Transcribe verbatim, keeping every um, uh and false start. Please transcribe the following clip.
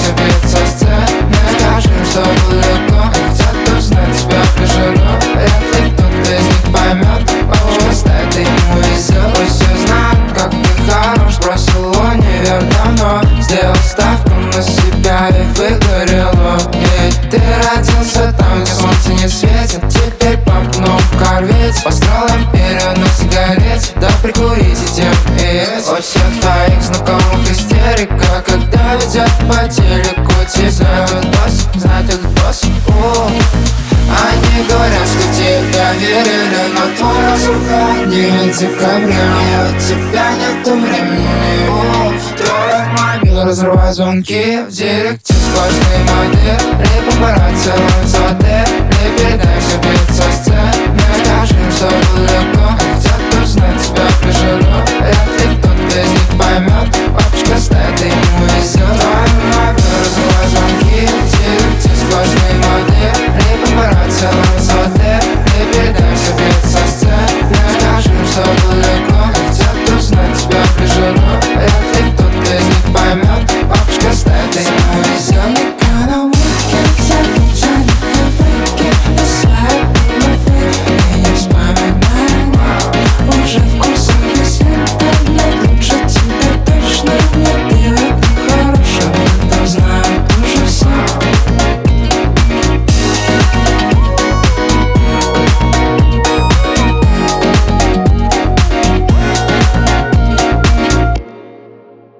все бьют со сцены. Скажем, что было легко, хотят узнать тебя напряжено. Вряд ли кто-то из них поймет, просто это ему везет. Пусть все знают, как ты хорош, бросил универ давно, сделал ставку на себя и выгорело. Ведь ты родился там, где солнце не светит. Теперь папа в корвете построил империю на сигарете. Да прикурите тем и есть. У всех твоих знакомых истерика, когда ведет по телеку. Те знают босс, знают этот босс. О, они говорят, что тебя верили, но твой разум холоднее декабря. У тебя нету времени. О, твой мобил разрывает звонки, в директе сплошные модели. Папарацци ловят отель, передай все бьют со сцены. Скажем, что было легко, хотят узнать тебя напряжено. Вряд ли кто-то из них поймет, папочка стоит и